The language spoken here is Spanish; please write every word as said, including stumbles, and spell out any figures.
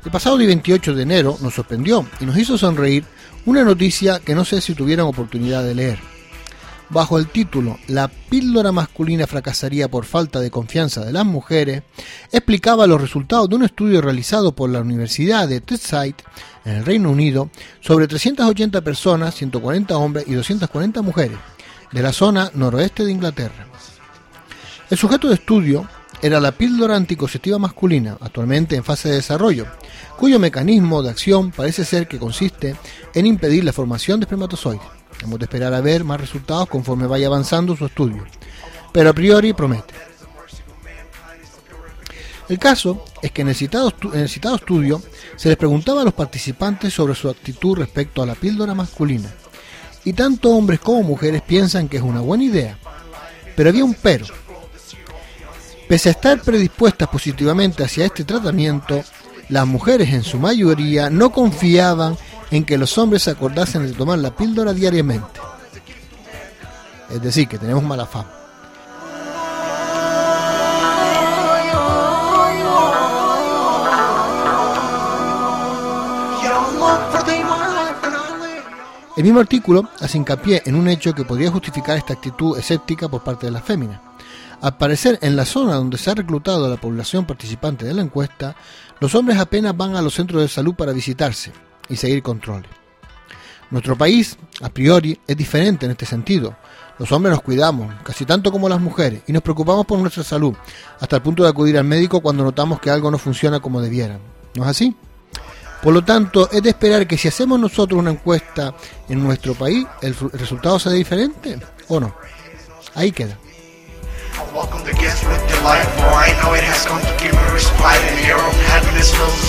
El pasado día veintiocho de enero nos sorprendió y nos hizo sonreír una noticia que no sé si tuvieran oportunidad de leer. Bajo el título "La píldora masculina fracasaría por falta de confianza de las mujeres", explicaba los resultados de un estudio realizado por la Universidad de Teesside en el Reino Unido sobre trescientas ochenta personas, ciento cuarenta hombres y doscientas cuarenta mujeres de la zona noroeste de Inglaterra. El sujeto de estudio era la píldora anticonceptiva masculina, actualmente en fase de desarrollo, cuyo mecanismo de acción parece ser que consiste en impedir la formación de espermatozoides. Hemos de esperar a ver más resultados conforme vaya avanzando su estudio, pero a priori promete. El caso es que en el citado, en el citado estudio se les preguntaba a los participantes sobre su actitud respecto a la píldora masculina, y tanto hombres como mujeres piensan que es una buena idea, pero había un pero. Pese a estar predispuestas positivamente hacia este tratamiento, las mujeres en su mayoría no confiaban en que los hombres se acordasen de tomar la píldora diariamente. Es decir, que tenemos mala fama. El mismo artículo hace hincapié en un hecho que podría justificar esta actitud escéptica por parte de las féminas. Al parecer, en la zona donde se ha reclutado a la población participante de la encuesta, los hombres apenas van a los centros de salud para visitarse y seguir controles. Nuestro país, a priori, es diferente en este sentido. Los hombres nos cuidamos, casi tanto como las mujeres, y nos preocupamos por nuestra salud, hasta el punto de acudir al médico cuando notamos que algo no funciona como debiera. ¿No es así? Por lo tanto, es de esperar que si hacemos nosotros una encuesta en nuestro país, el, el resultado sea diferente, ¿o no? Ahí queda. Welcome the guest with delight, for I know it has come to give me respite, and your own happiness fills